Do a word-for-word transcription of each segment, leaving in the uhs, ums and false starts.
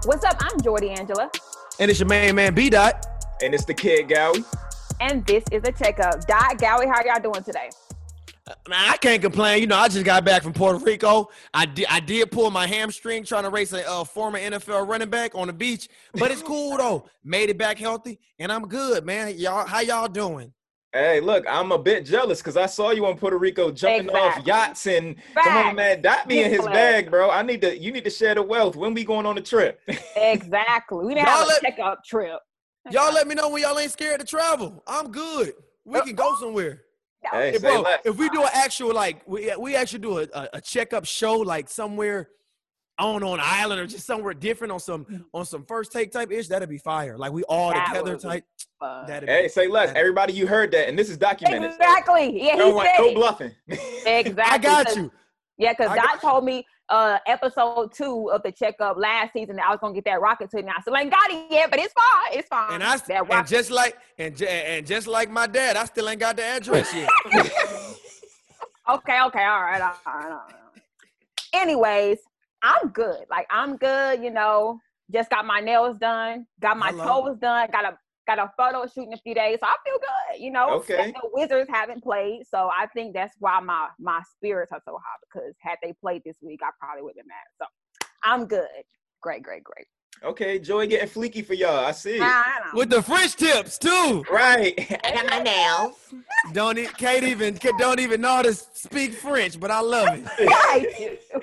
What's up? I'm Jordy Angela. And it's your main man, B Dot. And it's the kid, Gowie. And this is a checkup. Dot, Gowie, how y'all doing today? Man, I can't complain. You know, I just got back from Puerto Rico. I did, I did pull my hamstring trying to race a uh, former N F L running back on the beach. But it's cool, though. Made it back healthy, and I'm good, man. Y'all, how y'all doing? Hey, look, I'm a bit jealous because I saw you on Puerto Rico jumping Exactly. off yachts and Facts. come on, man, Dot be in his Facts. bag, bro. I need to. You need to share the wealth. When we going on the trip? Exactly. We need to Y'all have a let- checkup trip. Y'all let me know when y'all ain't scared to travel. I'm good. We can go somewhere. Hey, Hey, say bro, less. if we do an actual, like, we, we actually do a, a, a checkup show, like, somewhere, I don't know, on an island or just somewhere different on some on some first take type ish, that'd be fire. Like, we all That together would be type. fun. That'd Hey, be, say less. that'd- Everybody, you heard that, and this is documented. so Exactly. Yeah, he No, one- said no it. bluffing. Exactly. I got 'Cause- you. Yeah, because I Dot got- told me uh episode two of the checkup last season that I was gonna get that rocket to me. I still ain't got it yet, but it's fine. It's fine. And I that and rocket. just like and ju- and just like my dad, I still ain't got the address yet. Okay, okay, all right, all right, all right. Anyways, I'm good. Like I'm good, you know. Just got my nails done, got my Hello. toes done, got a got a photo shoot in a few days, so I feel good. You know, Okay. the Wizards haven't played, so I think that's why my my spirits are so high. Because had they played this week, I probably would have been mad. So I'm good. Great, great, great. Okay, Joy getting fleeky for y'all. I see. Nah, I know. With the French tips too. Right. I got my nails. Don't e- can't even don't even know how to speak French, but I love it. I do.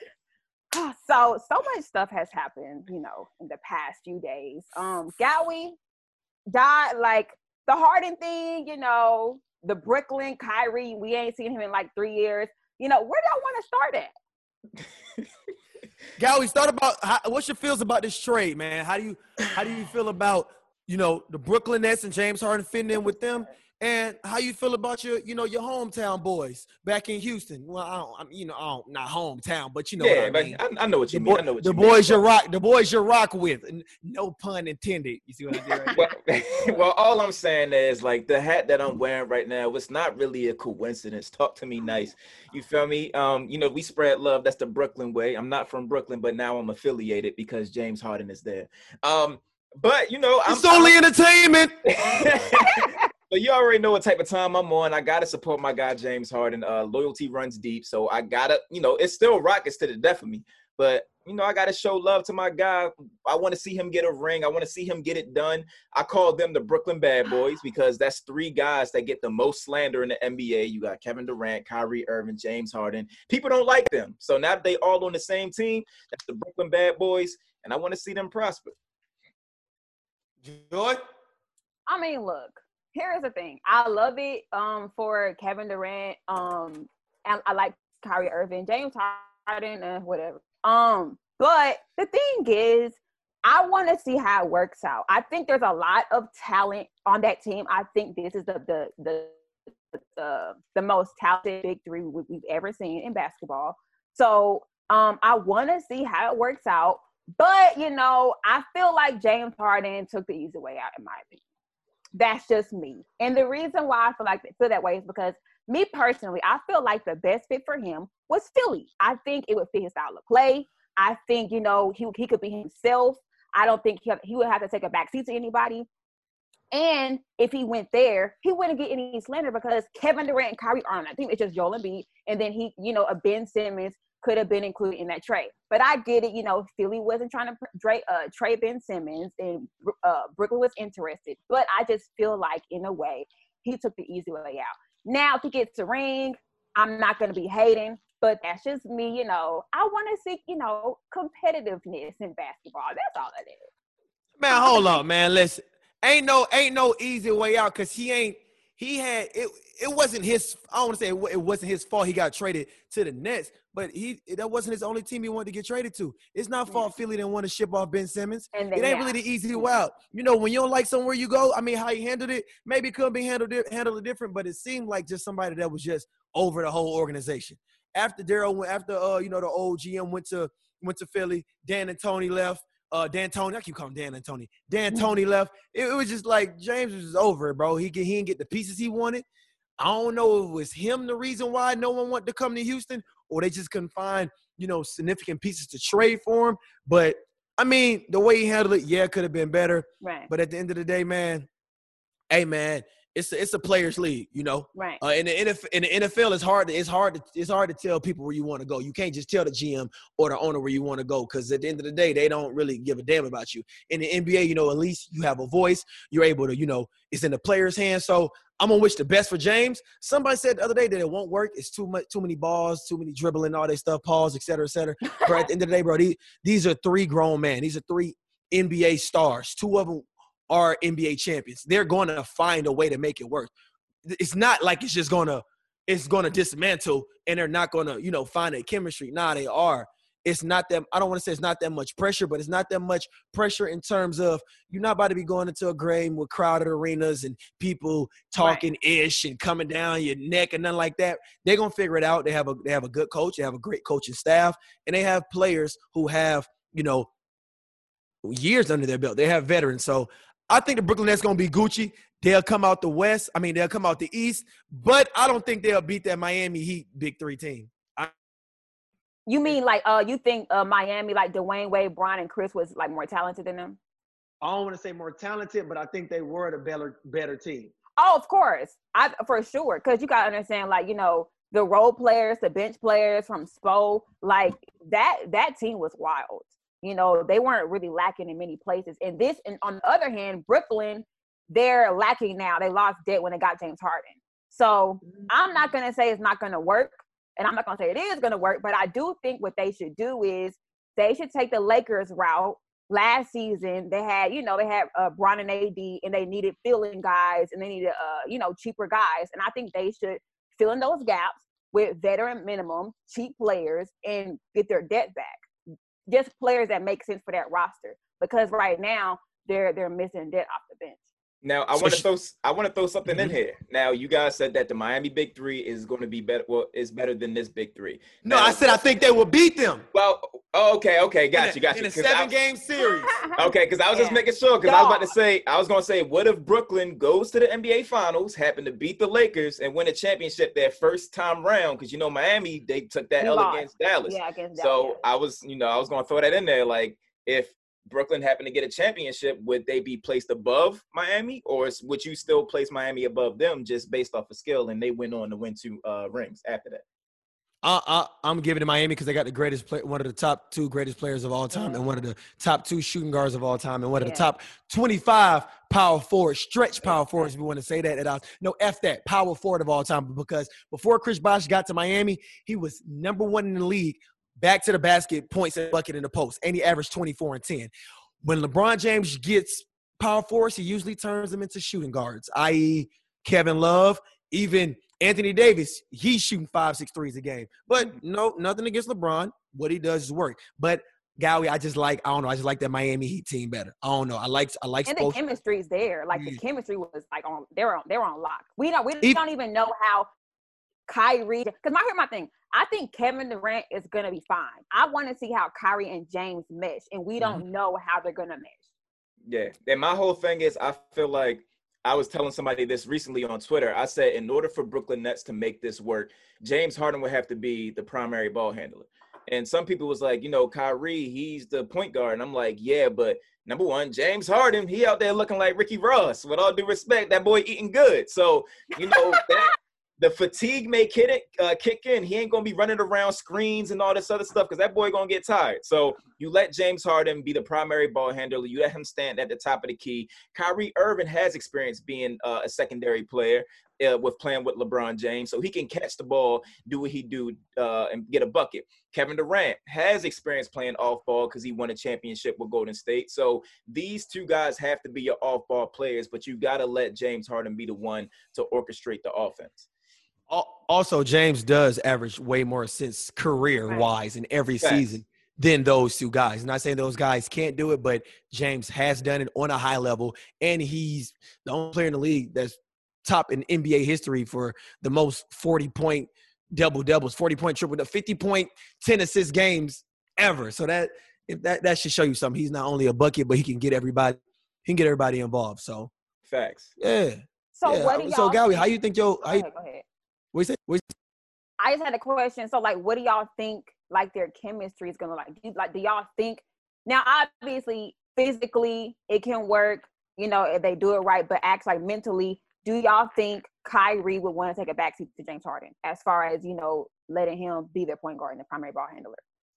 So so much stuff has happened, you know, in the past few days. Um, Gowie died, like the Harden thing, you know, the Brooklyn Kyrie. We ain't seen him in like three years. You know, where do y'all want to start at? Gowie, start about how, what's your feels about this trade, man? How do you how do you feel about you know the Brooklyn Nets and James Harden fitting in with them, and how you feel about your you know your hometown boys back in Houston? Well, I don't, I'm, you know, I don't, not hometown, but you know Yeah, what I but mean. I, I know what you The, mean. boy- I know what the you mean. boys you rock, the boys you rock with. N- No pun intended. You see what I did right there? Well, well, all I'm saying is like the hat that I'm wearing right now, it's not really a coincidence. Talk to me nice. You feel me? Um, you know, we spread love. That's the Brooklyn way. I'm not from Brooklyn, but now I'm affiliated because James Harden is there. Um, but you know, I'm It's only entertainment. But you already know what type of time I'm on. I gotta support my guy James Harden. Uh, loyalty runs deep, so I gotta, you know, it's still Rockets to the death of me. But you know, I gotta show love to my guy. I want to see him get a ring. I want to see him get it done. I call them the Brooklyn Bad Boys because that's three guys that get the most slander in the N B A. You got Kevin Durant, Kyrie Irving, James Harden. People don't like them, so now that they all on the same team, that's the Brooklyn Bad Boys, and I want to see them prosper. Joy? I mean, look, here's the thing. I love it um, for Kevin Durant. Um, and I like Kyrie Irving, James Harden, uh, whatever. Um, but the thing is, I want to see how it works out. I think there's a lot of talent on that team. I think this is the the the the, the most talented big three we- we've ever seen in basketball. So um, I want to see how it works out. But, you know, I feel like James Harden took the easy way out, in my opinion. That's just me. And the reason why I feel like feel that way is because me personally, I feel like the best fit for him was Philly. I think it would fit his style of play. I think, you know, he, he could be himself. I don't think he, he would have to take a backseat to anybody. And if he went there, he wouldn't get any slander because Kevin Durant and Kyrie aren't. I think it's just Joel Embiid. And then he, you know, a Ben Simmons could have been included in that trade. But I get it, you know, Philly wasn't trying to trade uh, trade Ben Simmons and uh, Brooklyn was interested. But I just feel like, in a way, he took the easy way out. Now, if he gets a ring, I'm not going to be hating, but that's just me, you know. I want to see, you know, competitiveness in basketball. That's all it is. Man, hold on, man. Listen, ain't no ain't no easy way out because he ain't he had it. It wasn't his. I don't want to say it, wa- it wasn't his fault. He got traded to the Nets, but he that wasn't his only team he wanted to get traded to. It's not fault Philly didn't want to ship off Ben Simmons. And then, It ain't yeah. really the easy way out. You know, when you don't like somewhere you go. I mean, how he handled it, maybe it could be handled di- handled it different, but it seemed like just somebody that was just over the whole organization. After Daryl, went- after uh, you know, the old G M went to went to Philly, Dan and Tony left. Uh, Dan Tony, I keep calling him Dan and Tony. Dan Tony left. It, it was just like James was just over it, bro. He get, he didn't get the pieces he wanted. I don't know if it was him the reason why no one wanted to come to Houston, or they just couldn't find, you know, significant pieces to trade for him. But I mean, the way he handled it, yeah, it could have been better. Right. But at the end of the day, man, hey, man, it's a, it's a players' league, you know. Right. Uh, in the N F L, in the N F L, it's hard. To, it's hard. To, it's hard to tell people where you want to go. You can't just tell the G M or the owner where you want to go because at the end of the day, they don't really give a damn about you. In the N B A, you know, at least you have a voice. You're able to, you know, it's in the players' hands. So I'm gonna wish the best for James. Somebody said the other day that it won't work. It's too much, too many balls, too many dribbling, all that stuff, pause, et cetera, et cetera. But at the end of the day, bro, these, these are three grown men. These are three N B A stars. Two of them are N B A champions. They're going to find a way to make it work. It's not like it's just gonna it's gonna dismantle and they're not gonna, you know, find a chemistry. Nah, they are. It's not that I don't want to say it's not that much pressure, but it's not that much pressure in terms of you're not about to be going into a game with crowded arenas and people talking right. ish and coming down your neck and nothing like that. They're gonna figure it out. They have a they have a good coach, they have a great coaching staff, and they have players who have, you know, years under their belt. They have veterans. So I think the Brooklyn Nets gonna be Gucci. They'll come out the West. I mean, they'll come out the East, but I don't think they'll beat that Miami Heat Big Three team. I- you mean like uh, you think uh, Miami, like Dwayne Wade, Bron, and Chris was like more talented than them? I don't want to say more talented, but I think they were the better better team. Oh, of course, I for sure. Because you gotta understand, like you know, the role players, the bench players from Spo, like that that team was wild. You know, they weren't really lacking in many places. And this, and on the other hand, Brooklyn, they're lacking now. They lost debt when they got James Harden. So I'm not going to say it's not going to work. And I'm not going to say it is going to work. But I do think what they should do is they should take the Lakers route. Last season, they had, you know, they had uh, Bron and A D, and they needed filling guys, and they needed, uh, you know, cheaper guys. And I think they should fill in those gaps with veteran minimum, cheap players, and get their debt back. Just players that make sense for that roster, because right now they're they're missing debt off the bench. Now I So want to sh- throw I want to throw something Mhm. in here. Now you guys said that the Miami Big Three is going to be better. Well, is better than this Big Three. No, Now, I said I think they will beat them. Well, oh, okay, okay, got in you, a, got you. in a 'Cause I- seven-game series. Okay, because I was just Yeah. making sure. Because I was about to Dog. say, I was going to say, what if Brooklyn goes to the N B A Finals, happen to beat the Lakers, and win a championship their first time round? Because you know Miami, they took that We L lost. against Dallas. Yeah, against So Dallas. I was, you know, I was going to throw that in there. Like, if Brooklyn happened to get a championship, would they be placed above Miami, or is, would you still place Miami above them just based off of skill, and they went on to win two uh, rings after that? I, I, I'm giving it to Miami because they got the greatest play, one of the top two greatest players of all time, and one of the top two shooting guards of all time, and one of Yeah. the top twenty-five power forwards, stretch power forwards, if we want to say that. that I, no, F that, power forward of all time. Because before Chris Bosh got to Miami, he was number one in the league, back to the basket, points and bucket in the post, and he averaged twenty-four and ten. When LeBron James gets power forwards, he usually turns them into shooting guards, that is. Kevin Love, even Anthony Davis, he's shooting five, six threes a game. But no, nothing against LeBron. What he does is work. But Gowie, I just like, I don't know, I just like that Miami Heat team better. I don't know. I like I like And the Spo- chemistry's there. Like the Yeah. chemistry was like on they were on they were on lock. We don't we If- don't even know how Kyrie, because my here's my thing. I think Kevin Durant is gonna be fine. I want to see how Kyrie and James mesh, and we don't know how they're gonna mesh. Yeah, and my whole thing is, I feel like I was telling somebody this recently on Twitter. I said, in order for Brooklyn Nets to make this work, James Harden would have to be the primary ball handler. And some people was like, you know, Kyrie, he's the point guard. And I'm like, yeah, but number one, James Harden, he out there looking like Ricky Ross. With all due respect, that boy eating good. So, you know, that the fatigue may kick, it, uh, kick in. He ain't going to be running around screens and all this other stuff because that boy going to get tired. So you let James Harden be the primary ball handler. You let him stand at the top of the key. Kyrie Irving has experience being uh, a secondary player uh, with playing with LeBron James. So he can catch the ball, do what he do, uh, and get a bucket. Kevin Durant has experience playing off ball because he won a championship with Golden State. So these two guys have to be your off ball players, but you got to let James Harden be the one to orchestrate the offense. Also, James does average way more assists career-wise in every Facts. season than those two guys. I'm not saying those guys can't do it, but James has done it on a high level, and he's the only player in the league that's top in N B A history for the most forty-point double-doubles, forty-point triple, fifty-point, ten assist games ever. So that if that that should show you something. He's not only a bucket, but he can get everybody he can get everybody involved. So Facts. yeah. So yeah. what do y'all? So Gowie, think- how you think your Go how you, ahead, go ahead. what you say? What you I just had a question. So, like, what do y'all think? Like, their chemistry is gonna like? Do you, like, do y'all think Now, obviously, physically, it can work, you know, if they do it right, but acts like mentally, do y'all think Kyrie would want to take a backseat to James Harden as far as, you know, letting him be their point guard and the primary ball handler?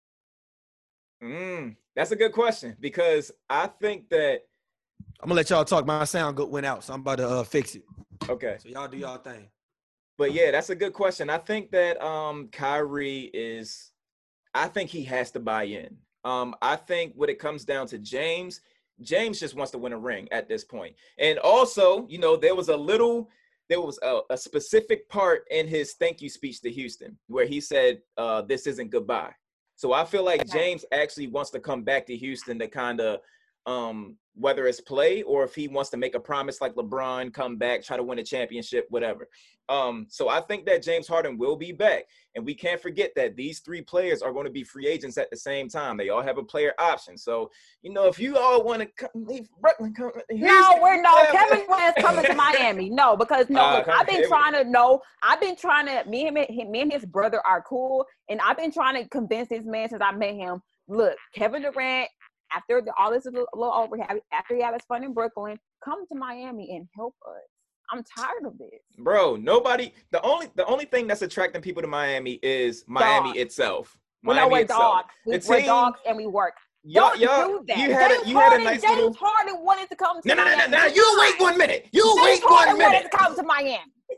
Mm, that's a good question because I think that I'm gonna let y'all talk. My sound go, went out, so I'm about to uh, fix it. Okay. So y'all do y'all thing. But yeah, that's a good question. I think that um Kyrie is, I think he has to buy in. Um, I think when it comes down to James, James just wants to win a ring at this point. And also, you know, there was a little, there was a, a specific part in his thank you speech to Houston where he said, uh, this isn't goodbye. So I feel like James actually wants to come back to Houston to kind of, um, whether it's play or if he wants to make a promise like LeBron, come back, try to win a championship, whatever. Um, so I think that James Harden will be back. And we can't forget that these three players are going to be free agents at the same time. They all have a player option. So, you know, if you all want to come, leave Brooklyn, come to Houston. No, we're no. Kevin Durant's coming to Miami. No, because no, Uh, look, I've been trying to know. I've been trying to. Me and him, me and his brother are cool, and I've been trying to convince this man since I met him. Look, Kevin Durant, after the, all this is a little over, after he had his fun in Brooklyn, come to Miami and help us. I'm tired of this, bro. Nobody. The only the only thing that's attracting people to Miami is Miami dogs. itself. Well, Miami no, we're itself. dogs. We, The we're team- dogs, and we work. Y'all, Don't y'all, do that. you had James a, you Harden, had a nice James little. Harden wanted to come to No, no, no, no, Miami. no. You wait one minute. You James wait Harden one minute. wanted to come to Miami.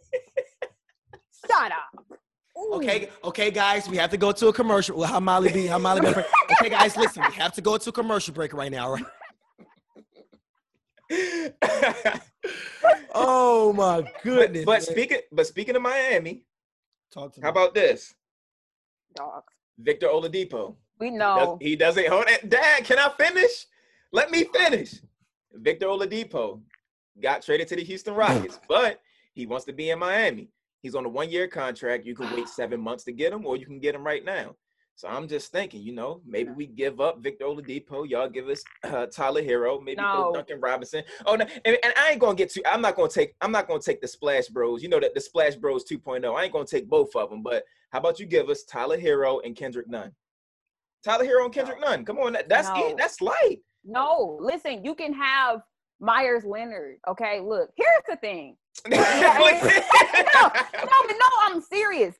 Shut up. Ooh. Okay, okay, guys, we have to go to a commercial. Well, how Molly be? How Molly be? Okay, guys, listen, we have to go to a commercial break right now, right? Oh my goodness! But man. speaking, but speaking of Miami, Talk to how me. about this? Dogs. Victor Oladipo. We Does, know. he doesn't hold it. Dad, can I finish? Let me finish. Victor Oladipo got traded to the Houston Rockets, but he wants to be in Miami. He's on a one-year contract. You can wait seven months to get him, or you can get him right now. So I'm just thinking, you know, maybe we give up Victor Oladipo. Y'all give us uh, Tyler Hero, maybe No. Duncan Robinson. Oh, no, and, and I ain't gonna get too. I'm not gonna take. I'm not gonna take the Splash Bros. You know that the Splash Bros two point oh. I ain't gonna take both of them. But how about you give us Tyler Hero and Kendrick Nunn? Tyler Hero and Kendrick No. Nunn. Come on, that, that's No. it. That's light. No, listen, you can have Myers Leonard. Okay, look, here's the thing. no, no, but no, I'm serious.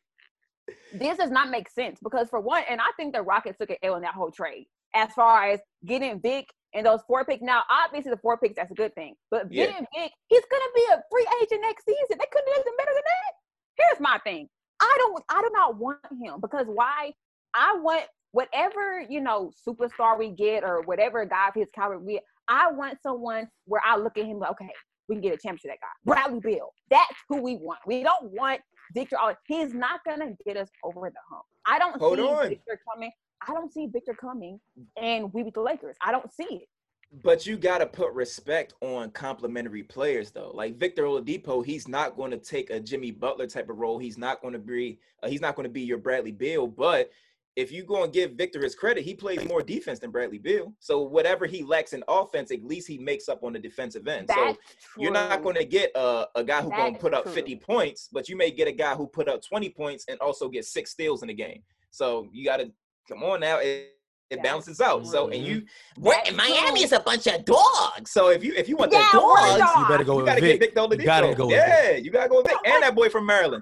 This does not make sense because for one, and I think the Rockets took an L in that whole trade as far as getting Vic and those four picks. Now, obviously the four picks, that's a good thing. But Yeah. getting Vic, he's gonna be a free agent next season. They couldn't have done better than that. Here's my thing. I don't I do not want him because why? I want whatever, you know, superstar we get or whatever guy of his caliber we I want someone where I look at him like, okay, we can get a championship that guy. Bradley Beal. That's who we want. We don't want Victor. He's not gonna get us over the hump. I don't Hold see on. Victor coming. I don't see Victor coming and we beat the Lakers. I don't see it. But you got to put respect on complimentary players, though. Like Victor Oladipo, he's not going to take a Jimmy Butler type of role. He's not going to be. Uh, he's not going to be your Bradley Beal. But if you go and give Victor his credit, he plays more defense than Bradley Beal. So whatever he lacks in offense, at least he makes up on the defensive end. That's so true. you're not going to get a, a guy who's going to That's put up true. fifty points, but you may get a guy who put up twenty points and also get six steals in the game. So you got to come on now. It, it That's balances out. So and you, what That's Miami true. is a bunch of dogs. So if you if you want Yeah, the we're dogs, dogs. You better go you with got to Vic. get Victor Oladipo. You gotta go with yeah, you got to go with Vic. Oh, And that boy from Maryland.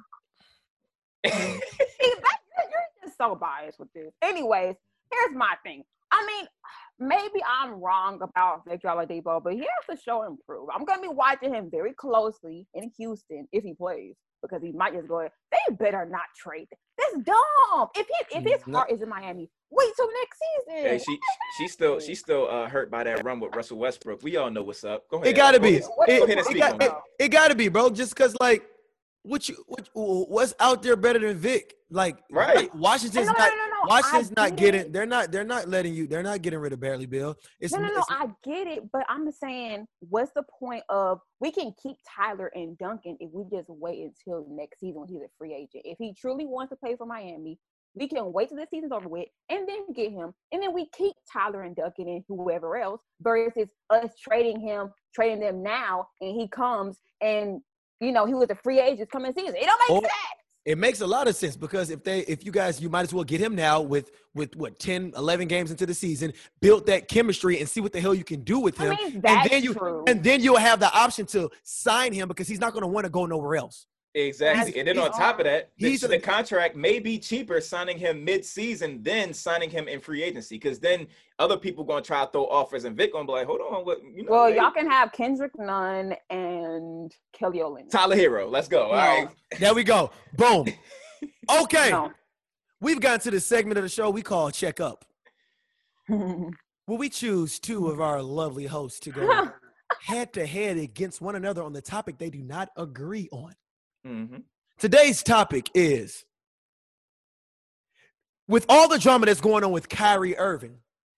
See, that, you're, you're just so biased with this. Anyways, here's my thing. I mean, maybe I'm wrong about Victor Oladipo, but he has to show improve. I'm gonna be watching him very closely in Houston if he plays because he might just go. They better not trade. That's dumb. If he, if his No. heart is in Miami, wait till next season. Hey, she she's still she's still uh, hurt by that run with Russell Westbrook. We all know what's up. Go ahead. It gotta Go be. ahead. What It, is Go ahead and it speak got- on it- it. it gotta be, bro. Just cause like, what you what, what's out there better than Vic? Like, Right. like, Washington's no, no, not. no, no, no. Washington's I not get getting. it. They're not. They're not letting you. They're not getting rid of Bradley Beal. It's No, no, no. it's- I get it, but I'm just saying, what's the point of we can keep Tyler and Duncan if we just wait until next season when he's a free agent? If he truly wants to play for Miami, we can wait till the season's over with and then get him, and then we keep Tyler and Duncan and whoever else versus us trading him, trading them now, and he comes and you know he was a free agent coming season. It don't make Or- sense. It makes a lot of sense because if they, if you guys, you might as well get him now with, with what, ten, eleven games into the season, build that chemistry and see what the hell you can do with him. I mean, and that's then you, true. and then you'll have the option to sign him because he's not going to want to go nowhere else. Exactly. That's, and then on top of that, he's the, a, the contract may be cheaper signing him mid-season than signing him in free agency. Because then other people going to try to throw offers and Vic going to be like, hold on. What, you know, well, they, y'all can have Kendrick Nunn and Kelly Olynyk. Tyler Hero. Let's go. No. All right. There we go. Boom. Okay. No. We've gotten to the segment of the show we call Check Up. Will we choose two of our lovely hosts to go head to head against one another on the topic they do not agree on? Mm-hmm. Today's topic is, with all the drama that's going on with Kyrie Irving,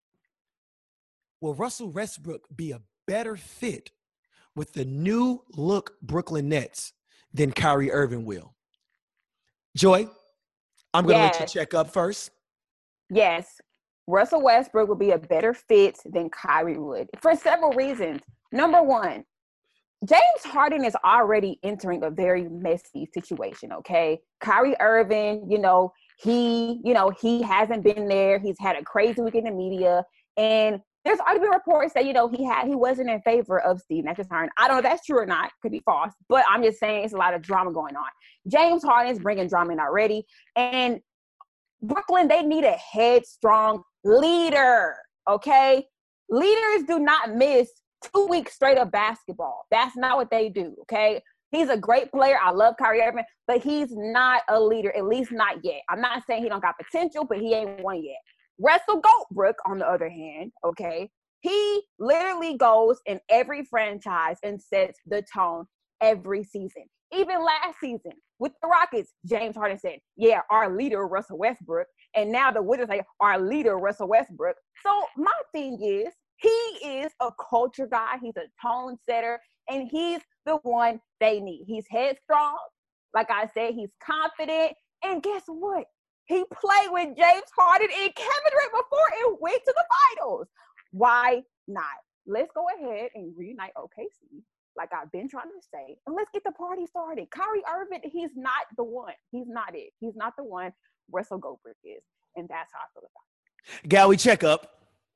will Russell Westbrook be a better fit with the new look Brooklyn Nets than Kyrie Irving will? Joy, I'm going to yes. let you check up first. Yes. Russell Westbrook would be a better fit than Kyrie would for several reasons. Number one, James Harden is already entering a very messy situation, okay? Kyrie Irving, you know, he, you know, he hasn't been there. He's had a crazy week in the media. And there's already been reports that, you know, he had he wasn't in favor of Steve Nash Harden. I don't know if that's true or not. Could be false. But I'm just saying it's a lot of drama going on. James Harden is bringing drama in already. And Brooklyn, they need a headstrong leader, okay? Leaders do not miss two weeks straight of basketball. That's not what they do, okay? He's a great player. I love Kyrie Irving, but he's not a leader, at least not yet. I'm not saying he don't got potential, but he ain't one yet. Russell Goldbrook, on the other hand, okay, he literally goes in every franchise and sets the tone every season. Even last season with the Rockets, James Harden said, yeah, our leader, Russell Westbrook. And now the Wizards say, our leader, Russell Westbrook. So my thing is, he is a culture guy. He's a tone setter, and he's the one they need. He's headstrong. Like I said, he's confident. And guess what? He played with James Harden and Kevin Durant before and went to the finals. Why not? Let's go ahead and reunite O K C, like I've been trying to say, and let's get the party started. Kyrie Irving, he's not the one. He's not it. He's not the one Russell Goldberg is, and that's how I feel about it. Gal, we check up.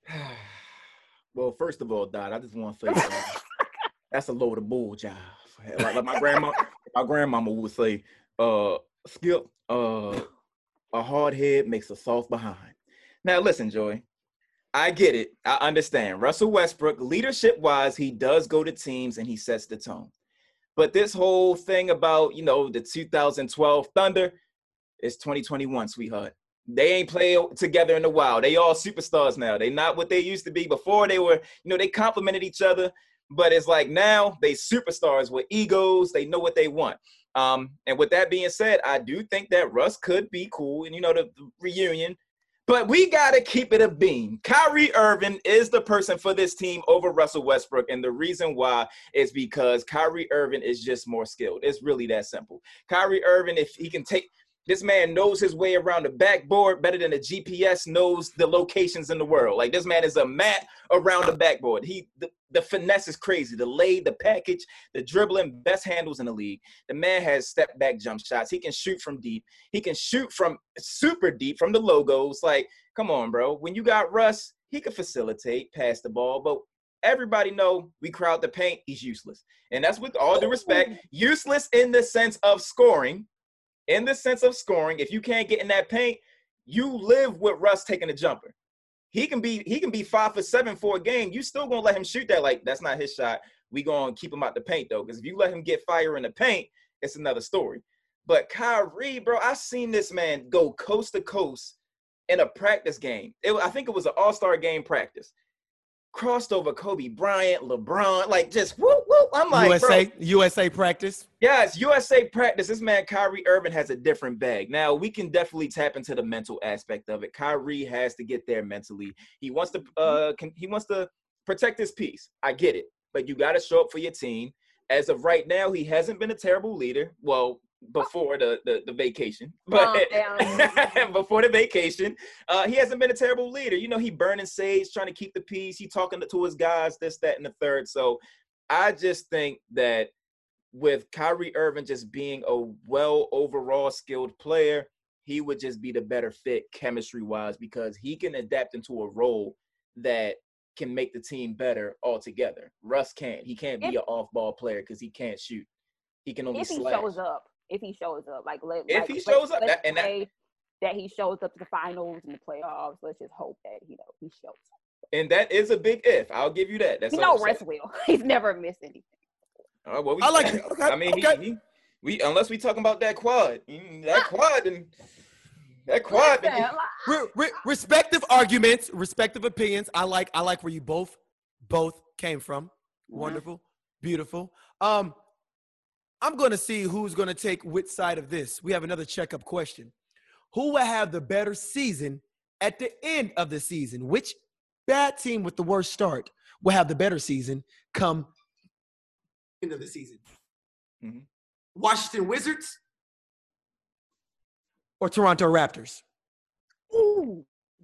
Well, first of all, Dot, I just want to say uh, that's a load of bull job. Like, like my grandma, my grandmama would say, uh, Skip, uh, a hard head makes a soft behind. Now, listen, Joy, I get it. I understand. Russell Westbrook, leadership-wise, he does go to teams and he sets the tone. But this whole thing about, you know, the two thousand twelve Thunder is twenty twenty-one, sweetheart. They ain't played together in a while. They all superstars now. They not what they used to be. Before they were, you know, they complimented each other. But it's like now they superstars with egos. They know what they want. Um, and with that being said, I do think that Russ could be cool. And, you know, the, the reunion. But we got to keep it a beam. Kyrie Irving is the person for this team over Russell Westbrook. And the reason why is because Kyrie Irving is just more skilled. It's really that simple. Kyrie Irving, if he can take – this man knows his way around the backboard better than the G P S knows the locations in the world. Like, this man is a map around the backboard. He the, the finesse is crazy. The lay, the package, the dribbling, best handles in the league. The man has step-back jump shots. He can shoot from deep. He can shoot from super deep from the logos. Like, come on, bro. When you got Russ, he can facilitate, pass the ball, but everybody know we crowd the paint, he's useless. And that's with all due respect, useless in the sense of scoring. In the sense of scoring, if you can't get in that paint, you live with Russ taking a jumper. He can be he can be five for seven for a game. You still gonna let him shoot that? Like, that's not his shot. We gonna keep him out the paint though, because if you let him get fire in the paint, it's another story. But Kyrie, bro, I seen this man go coast to coast in a practice game. It, I think it was an All-Star game practice. Crossed over Kobe Bryant, LeBron, like just whoop, whoop. I'm like, U S A, bro. U S A practice. Yes, U S A practice. This man, Kyrie Irving, has a different bag. Now, we can definitely tap into the mental aspect of it. Kyrie has to get there mentally. He wants to uh, can, he wants to protect his peace. I get it. But you got to show up for your team. As of right now, he hasn't been a terrible leader. Well, before the, the, the vacation. But Oh, before the vacation, uh, he hasn't been a terrible leader. You know, he burning sage, trying to keep the peace. He talking to, to his guys, this, that, and the third. So I just think that with Kyrie Irving just being a well overall skilled player, he would just be the better fit chemistry wise because he can adapt into a role that can make the team better altogether. Russ can't. He can't be if, an off ball player because he can't shoot. He can only if he slash. shows up. If he shows up, like let if like, he shows let's, up, let's that, and that, say that he shows up to the finals and the playoffs. Let's just hope that you know he shows up. and that is a big if. I'll give you that. That's You know, all, Russ will. He's never missed anything. Uh, well, we, I like it. Okay, I mean, okay. he, he, we unless we talking about that quad, that quad, and that quad. Listen, then he- Re- re- respective arguments, respective opinions. I like. I like where you both, both came from. Wonderful, beautiful. Um, I'm going to see who's going to take which side of this. We have another checkup question. Who will have the better season at the end of the season? Which bad team with the worst start will have the better season come end of the season? Mhm. Washington Wizards or Toronto Raptors? Ooh.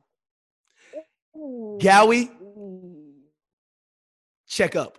Ooh. Gowie, Ooh. check up.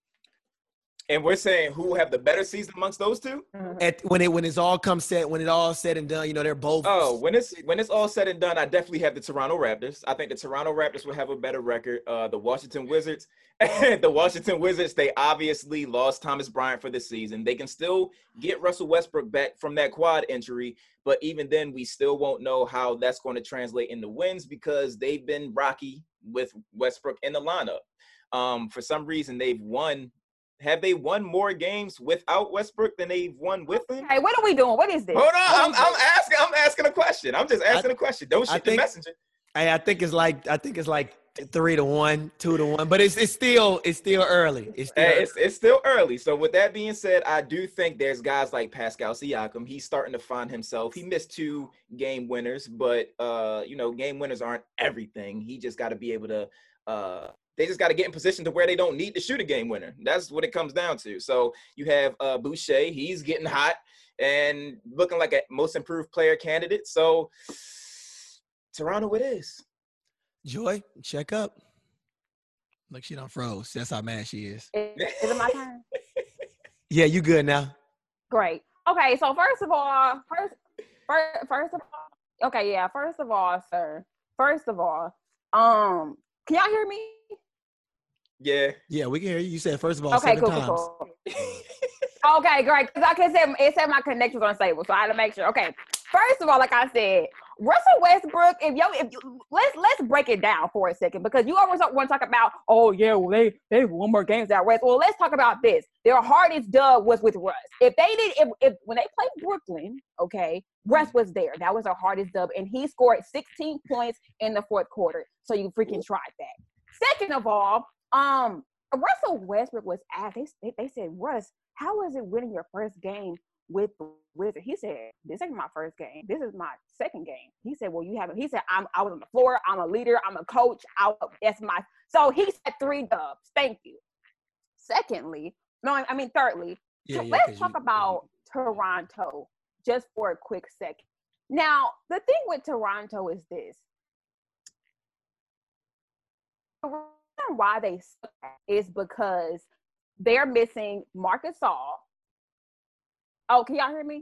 and we're saying who will have the better season amongst those two. At when it when it's all comes set, when it all said and done, you know, they're both. Oh, when it's when it's all said and done, I definitely have the Toronto Raptors. I think the Toronto Raptors will have a better record. Uh, the Washington Wizards, the Washington Wizards, they obviously lost Thomas Bryant for the season. They can still get Russell Westbrook back from that quad injury, but even then, we still won't know how that's going to translate into wins because they've been rocky with Westbrook in the lineup. Um, for some reason, they've won. Have they won more games without Westbrook than they've won with him? Hey, what are we doing? What is this? Hold on, What I'm, is I'm this? asking. I'm asking a question. I'm just asking I- a question. Don't I shoot the think- messenger. I, I think it's like I think it's like three to one, two to one, but it's it's still it's still early. It's still Hey, it's it's still early. So with that being said, I do think there's guys like Pascal Siakam. He's starting to find himself. He missed two game winners, but uh, you know, game winners aren't everything. He just got to be able to. Uh, they just got to get in position to where they don't need to shoot a game winner. That's what it comes down to. So you have uh, Boucher. He's getting hot and looking like a most improved player candidate. So Toronto, it is. Joy, check up. Look, she done froze. That's how mad she is. Is, is it my turn? Yeah, you good now. Great. Okay, so first of all, first, first, first of all, okay, yeah, first of all, sir, first of all, um, can y'all hear me? Yeah. Yeah, we can hear you. You said first of all Okay, seven cool, times. cool, cool. Okay, great. Because I can say it said my connection was unstable, so I had to make sure. Okay, first of all, like I said, Russell Westbrook. If yo, if you, let's let's break it down for a second because you always want to talk about, oh yeah, well they they won more games than Russ. Well, let's talk about this. Their hardest dub was with Russ. If they did, if, if when they played Brooklyn, okay, Russ was there. That was their hardest dub, and he scored sixteen points in the fourth quarter. So you freaking tried that. Second of all, um, Russell Westbrook was asked. They they said, Russ, how is it winning your first game with the Wizard? He said, this ain't my first game. This is my second game. He said, well, you haven't. He said, I'm, I was on the floor. I'm a leader. I'm a coach. I, that's my. So he said three dubs. Thank you. Secondly, no, I mean, thirdly, Yeah, so yeah, let's 'cause talk you- about Toronto just for a quick second. Now, the thing with Toronto is this. The reason why they suck is because they're missing Marcus Gasol. Oh, can y'all hear me?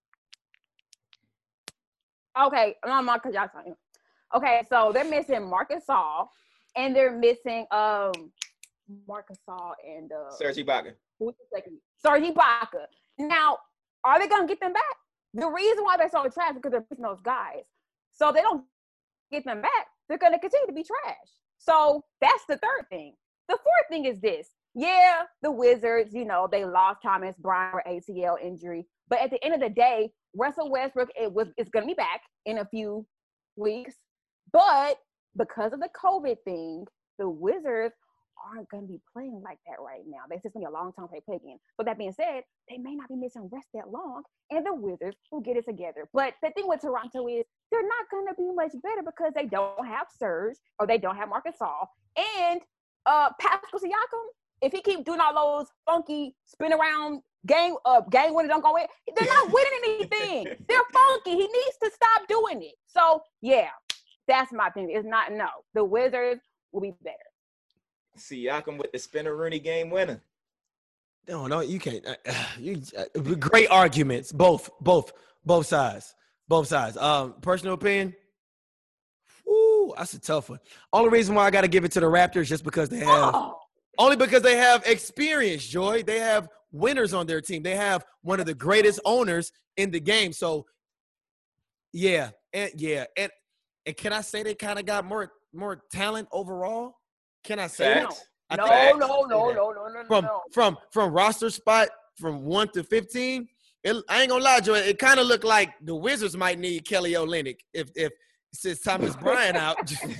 Okay, no, my cause y'all talking. Okay, so they're missing Marcus Gasol, and they're missing um Marcus Gasol and uh Serge Ibaka. who's the second? Serge Ibaka. Now, are they gonna get them back? The reason why they're so trash is because they're missing those guys. So if they don't get them back, they're gonna continue to be trash. So that's the third thing. The fourth thing is this. Yeah, the Wizards, you know, they lost Thomas Bryant for A C L injury. But at the end of the day, Russell Westbrook it was is going to be back in a few weeks. But because of the COVID thing, the Wizards aren't going to be playing like that right now. It's just going to be a long time they play again. But that being said, they may not be missing rest that long, and the Wizards will get it together. But the thing with Toronto is they're not going to be much better because they don't have Serge or they don't have Marcus Gasol. And uh, Pascal Siakam, if he keep doing all those funky spin around game uh game when it don't go in, they're not winning anything. They're funky. He needs to stop doing it. So yeah, that's my opinion. It's not no. The Wizards will be better. Siakam with the spinner Rooney game winner. No, no, you can't. Uh, you, uh, great arguments, both, both, both sides, both sides. Um, personal opinion. Ooh, that's a tough one. Only reason why I got to give it to the Raptors just because they have, Oh, only because they have experience, Joy. They have winners on their team. They have one of the greatest owners in the game. So, yeah, and yeah, and and can I say they kind of got more more talent overall? Can I say that? Facts. I no, think- no, no, that. no, no, no, From no. from from roster spot from one to fifteen. It, I ain't gonna lie, Joy. It kind of looked like the Wizards might need Kelly Olynyk if if since Thomas Bryant out.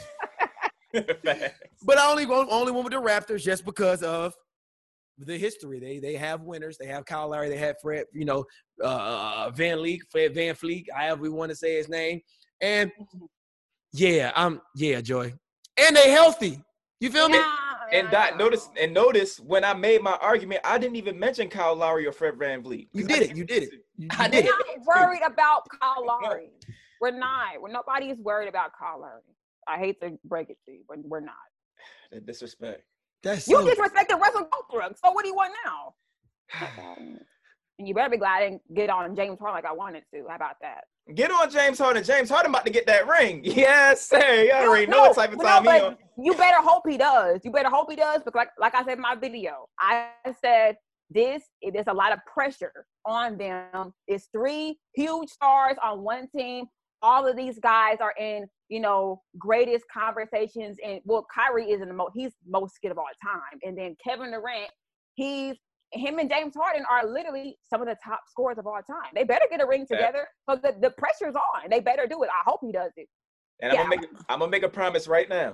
But I only go only went with the Raptors just because of the history. They they have winners. They have Kyle Lowry. They have Fred, you know, uh, Van Leek, Fred Van Fleet, however we want to say his name. And yeah, I'm yeah, Joy. And they healthy. You feel me? Yeah, And yeah, that, yeah. notice and notice when I made my argument, I didn't even mention Kyle Lowry or Fred Van Vliet. You 'Cause I did it. didn't- You did it. You, I you did did it. We're not worried about Kyle Lowry. We're not. We're nobody's worried about Kyle Lowry. I hate to break it to you, but we're not. The disrespect. That's You so. disrespected Russell Westbrook. So what do you want now? And you better be glad I didn't get on James Harden like I wanted to. How about that? Get on James Harden. James Harden about to get that ring. Yes, sir. You already know No, what type of no, time he but on. you better hope he does. You better hope he does because, like, like I said in my video, I said this. There's a lot of pressure on them. It's three huge stars on one team. All of these guys are in, you know, greatest conversations. And well, Kyrie is in the most. He's most skilled of all time. And then Kevin Durant, he's him and James Harden are literally some of the top scorers of all time. They better get a ring together. So the, the pressure's on. They better do it. I hope he does it. And Yeah. I'm gonna make I'm gonna make a promise right now.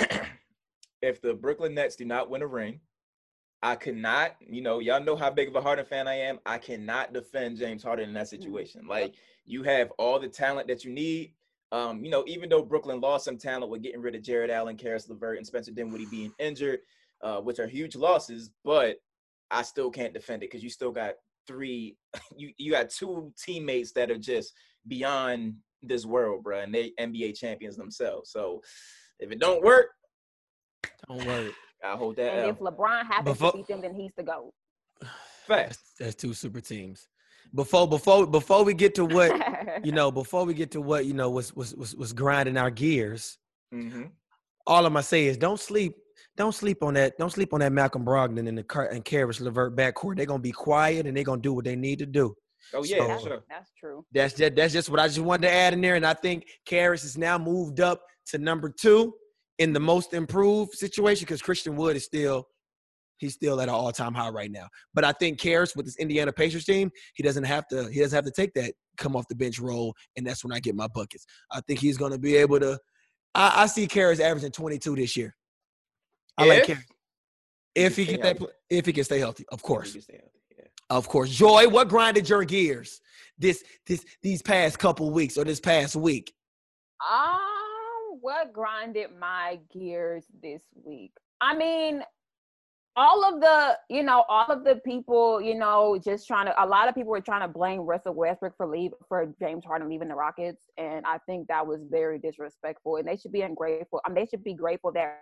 If the Brooklyn Nets do not win a ring, I cannot, you know, y'all know how big of a Harden fan I am. I cannot defend James Harden in that situation. Like, you have all the talent that you need. Um, you know, even though Brooklyn lost some talent with getting rid of Jared Allen, Karis LeVert, and Spencer Dinwiddie being injured, uh, which are huge losses, but I still can't defend it because you still got three, you, you got two teammates that are just beyond this world, bro, and they N B A champions themselves. So if it don't work, Don't worry. I'll hold that And L. if LeBron happens Before- to beat them, then he's the GOAT. Facts. That's, that's two super teams. Before before before we get to what you know, before we get to what you know was was was, was grinding our gears, Mm-hmm. all I'm gonna say is don't sleep. Don't sleep on that. Don't sleep on that Malcolm Brogdon and the Car- and Karis LeVert backcourt. They're gonna be quiet and they're gonna do what they need to do. Oh yeah, So- that's, sure. that's true. That's just that's just what I just wanted to add in there. And I think Karis has now moved up to number two in the most improved situation because Christian Wood is still he's still at an all-time high right now. But I think Karis with this Indiana Pacers team, he doesn't have to he doesn't have to take that come off the bench role, and that's when I get my buckets. I think he's gonna be able to. I, I see Karis averaging twenty-two this year. I like If Karis. If he he can can stay stay, if he can stay healthy, of he course. can stay healthy, yeah. Of course. Joy, what grinded your gears this this these past couple weeks or this past week? Um, what grinded my gears this week? I mean, all of the, you know, all of the people, you know, just trying to, a lot of people were trying to blame Russell Westbrook for leave for James Harden leaving the Rockets. And I think that was very disrespectful. And they should be ungrateful. I mean, they should be grateful that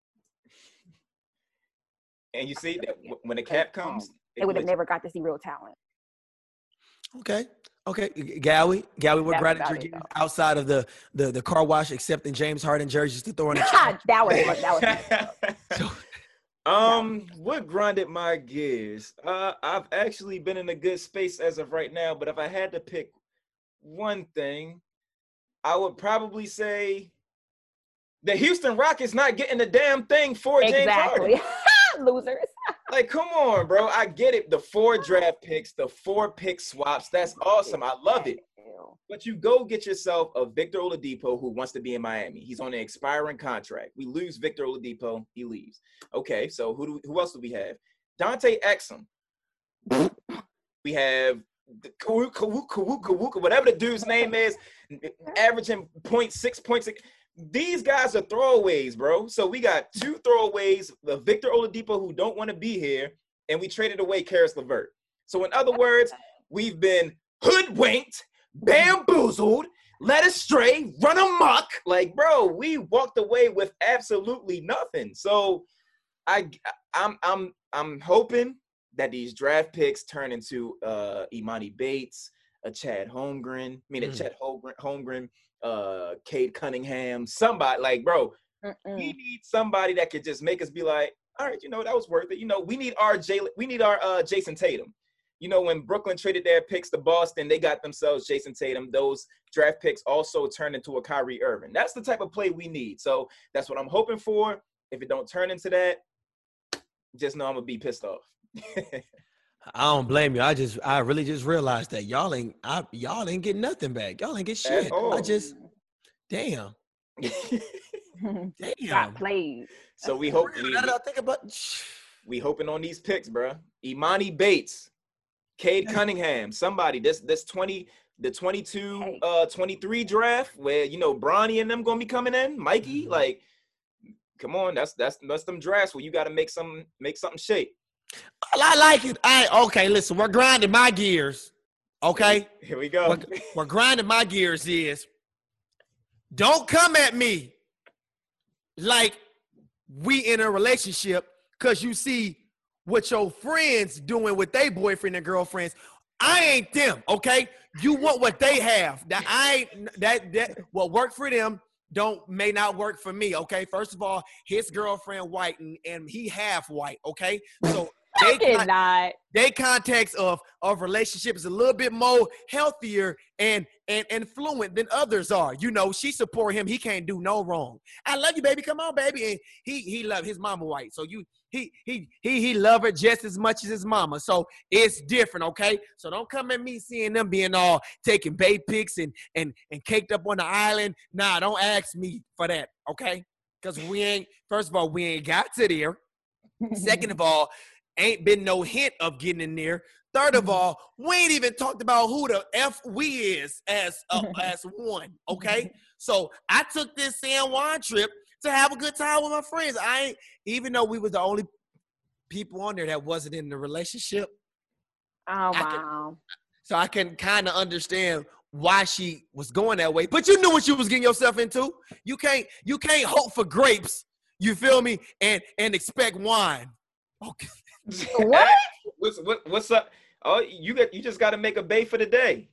And you see that w- when the cap comes, they would have glitches. never got to see real talent. Okay. Okay. G- Gowie, Gowie, what That's grinded about your it, gears though. outside of the, the the car wash accepting James Harden jerseys to throw in the that was that was So, Um, what grinded my gears? Uh, I've actually been in a good space as of right now, but if I had to pick one thing, I would probably say the Houston Rockets not getting the damn thing for James Harden. exactly. Losers. Like, come on, bro. I get it. The four draft picks, the four pick swaps. That's awesome. I love it. Ew. But you go get yourself a Victor Oladipo who wants to be in Miami. He's on an expiring contract. We lose Victor Oladipo, he leaves. Okay, so who do who else do we have? Dante Exum. We have the Kawuka, Kawuka, Kawuka, Kawuka, whatever the dude's name is, averaging point six, point six. These guys are throwaways, bro. So we got two throwaways, the Victor Oladipo who don't want to be here, and we traded away Karis LeVert. So in other words, we've been hoodwinked, bamboozled, led astray, run amok. Like, bro, we walked away with absolutely nothing. So I I'm I'm I'm hoping that these draft picks turn into uh, Imani Bates, a Chad Holmgren, I mean, a Mm. Chet Holmgren, Holmgren, uh, Cade Cunningham, somebody like, bro, Mm-mm. we need somebody that could just make us be like, all right, you know, that was worth it. You know, we need our Jay, we need our uh, Jason Tatum. You know, when Brooklyn traded their picks to Boston, they got themselves Jason Tatum. Those draft picks also turned into a Kyrie Irving. That's the type of play we need. So that's what I'm hoping for. If it don't turn into that, just know I'm gonna be pissed off. I don't blame you. I just, I really just realized that y'all ain't, I, y'all ain't getting nothing back. Y'all ain't get shit. all. I just, damn, Got damn. played. So we hope we, Now that I think about, we hoping on these picks, bro. Imani Bates, Cade Cunningham, somebody. This this twenty, the twenty-two, Hey. uh, twenty-three draft where you know Bronny and them gonna be coming in. Mikey, Mhm. like, come on, that's that's that's them drafts where you got to make some make something shake. I like it. I okay. Listen, we're grinding my gears. Okay, Here we go. what, what grinding my gears is, don't come at me like we in a relationship because you see what your friends doing with their boyfriend and girlfriends. I ain't them, okay? You want what they have. That I ain't that that what worked for them don't may not work for me, okay? First of all, his girlfriend white and, and he half white, okay? So I they did con- not. they context of of relationship is a little bit more healthier and and and fluent than others are. You know, she support him. He can't do no wrong. I love you, baby. Come on, baby. And he he love his mama white. So you he he he he love her just as much as his mama. So it's different, okay? So don't come at me seeing them being all taking babe pics and and and caked up on the island. Nah, don't ask me for that, okay? Because we ain't. First of all, we ain't got to there. Second of all, ain't been no hint of getting in there. Third of all, we ain't even talked about who the F we is as uh, as one, okay? So I took this San Juan trip to have a good time with my friends. I ain't, even though we was the only people on there that wasn't in the relationship, Oh, I can- wow. so I can kind of understand why she was going that way. But you knew what you was getting yourself into. You can't you can't hope for grapes, you feel me, and and expect wine. Okay. What? What's what, what's up? Oh, you got you just got to make a bay for the day.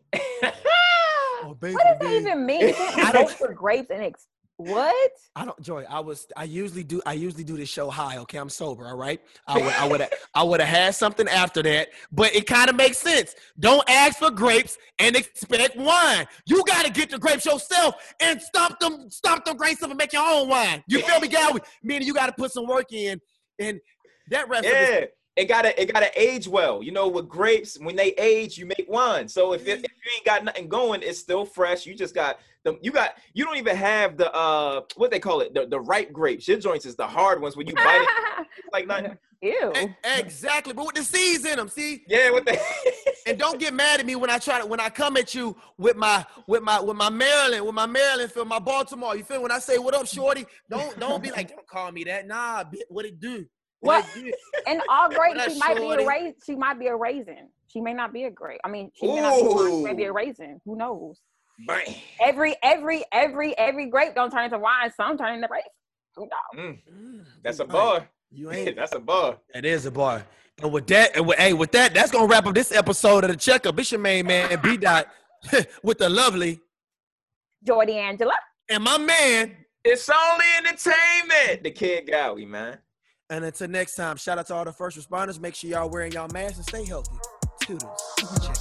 Oh, baby, What does that baby. even mean? You can't I don't- vote for grapes and ex- what? I don't, Joy. I was. I usually do. I usually do this show high. Okay, I'm sober. All right. I would. I would. I would have had something after that, but it kind of makes sense. Don't ask for grapes and expect wine. You got to get the grapes yourself and stop them. Stop them grapes up and make your own wine. You feel me, Gal? Meaning you got to put some work in, and that rest of Yeah, it. it gotta it gotta age well. You know, with grapes, when they age, you make wine. So if, it, if you ain't got nothing going, it's still fresh. You just got the you got you don't even have the uh what they call it the, the ripe grapes. Your joints is the hard ones when you bite it it's like nothing. Ew. E- Exactly, but with the seeds in them. See. Yeah, what the And don't get mad at me when I try to when I come at you with my with my with my Maryland with my Maryland feel my Baltimore. You feel when I say what up, shorty? Don't don't be like don't call me that. Nah, bitch, what it do? What? it do? And all grapes, What up, she might be shorty? a raisin. She might be a raisin. She may not be a grape. I mean, she may not be wine. She may be a Ooh. raisin. Who knows? Bang. Every every every every grape don't turn into wine. Some turn into raisin. Who knows? Mm, Mm, that's a you bar. ain't- You ain't. That's a bar. That is a bar. And with that, and with, hey, with that, that's gonna wrap up this episode of the Checkup. It's your main man B Dot with the lovely Jordy Angela. and my man. It's only entertainment. The Kid Gowie, man. And until next time, shout out to all the first responders. Make sure y'all wearing y'all masks and stay healthy. Toodles. Check.